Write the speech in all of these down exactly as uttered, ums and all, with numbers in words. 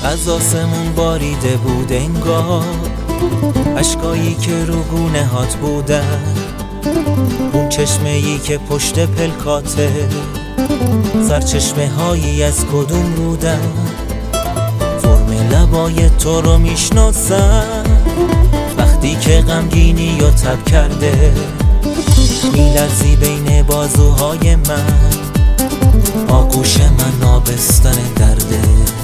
از آسمون باریده بود انگار، اشکایی که رو گونه هات بودن، اون چشمه ای که پشت پلکاته، سرچشمه هایی از کدوم رودن. فرم لبای تو رو میشناسم وقتی که غمگینی یا تب کرده، میلرزی بین بازوهای من، آغوش من آبستن درده.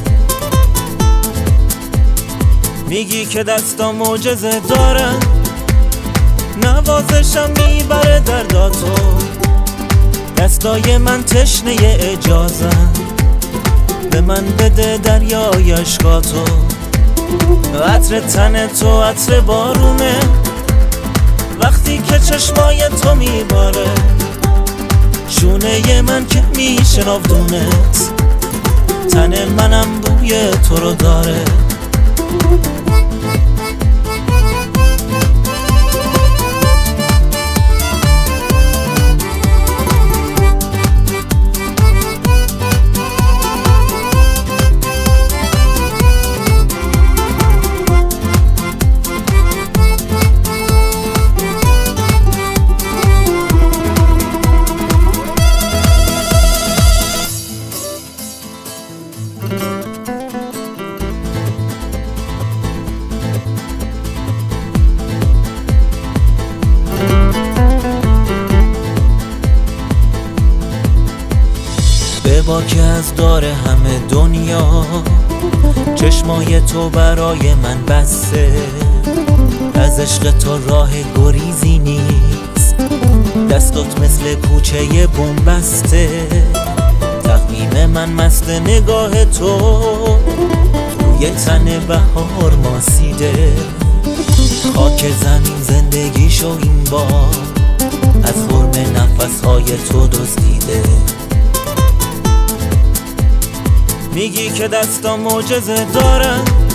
میگی که دستا معجزه دارن، نوازشم میبره درداتو، دستای من تشنه اجازن، به من بده دریای عشقاتو. عطر تن تو عطر بارونه، وقتی که چشمای تو میباره، شونه من که میشناودونت، تن منم بوی تو رو داره. ببار که از دار همه دنیا، چشمای تو برای من بسته، از عشق تو راه گریزی نیست، دستات مثل کوچه بنبسته. تقویم من مست نگاه تو، روی تن بهار ماسیده، خاک زمین زندگیشو این بار از فرم نفسهای تو دزدیده. میگی که دستا معجزه دارن،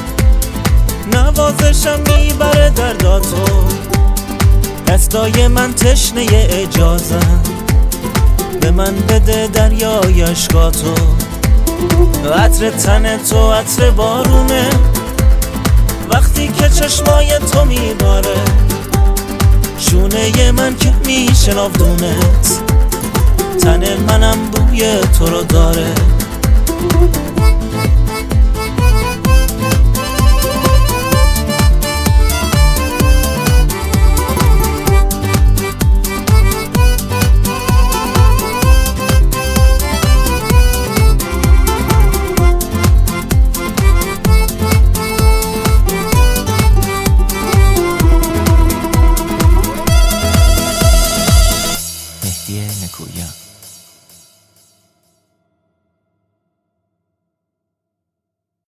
نوازشم میبره درداتو، دستای من تشنه اجازن، به من بده دریای عشقاتو. عطر تن تو عطر بارونه، وقتی که چشمای تو میباره، شونه من که میشناودونت، تن منم بوی تو رو داره. مهدی نکویان.